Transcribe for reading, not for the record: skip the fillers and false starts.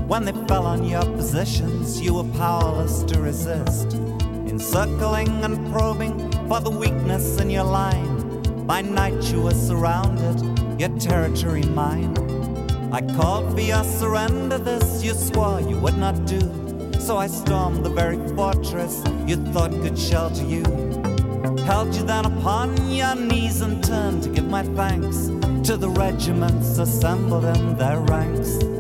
When they fell on your positions, you were powerless to resist. Encircling and probing for the weakness in your line. By night you were surrounded, your territory mine. I called for your surrender, this you swore you would not do. So I stormed the very fortress you thought could shelter you. Held you then upon your knees and turned to give my thanks to the regiments assembled in their ranks.